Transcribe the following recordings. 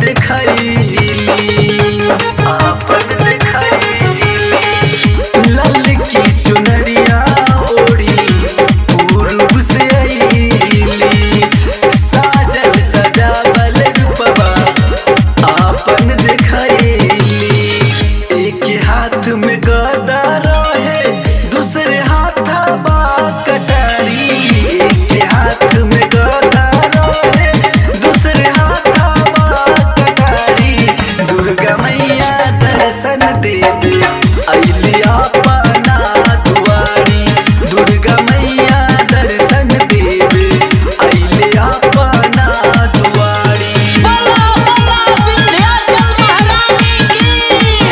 देखैली आपन देखैली लाल की चुनरिया ओढ़ी पूर्व से आईली साजल सजावल रूपवा आपन देखैली एक हाथ में गदा रहे दूसरे हाथवा कटारी एक हाथ में गदा रहे दूसरे हाथवा कटारी दुर्गा मैया दर्शन देवे अइली अपना दुआरी दुर्गा मैया दर्शन देवे अइली अपना दुआरी बोला बोला विंध्याचल महारानी की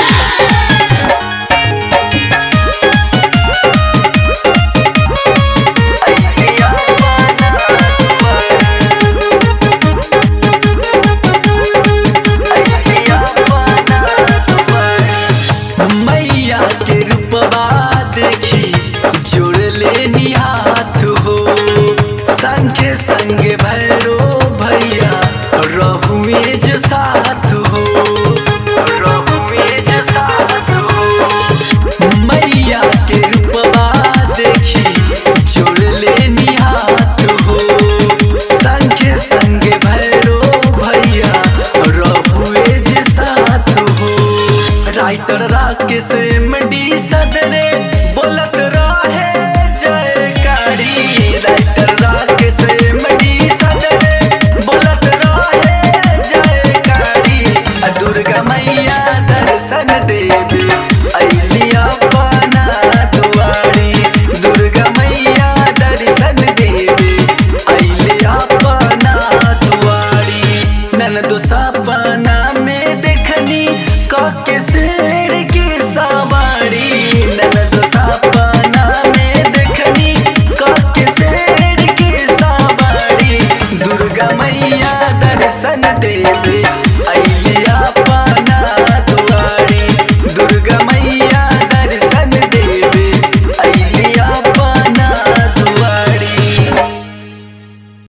मैया के रूपवा देखी जोड़ लेनी हाथ हो संगे संगे भैरो भैया रहुए जो साथ हो रहुए जो साथ हो मैया के रूपवा देखी जोड़ लेनी हाथ हो संगे संगे भैरो भैया रहुए जो साथ हो राइटर राकेश एमडी सदरे बोलत रहे जयकारी राइटर राकेश एमडी सदरे बोलत रहे जयकारी दुर्गा मैया दर्शन देवे अइली अपना दुआरी दुर्गा मैया दर्शन देवे अइली अपना दुआरी ननदो सपना में देखनी काके शेर की सवारी ननदो सपना में देखनी काके शेर की सवारी दुर्गा मैया दर्शन देवे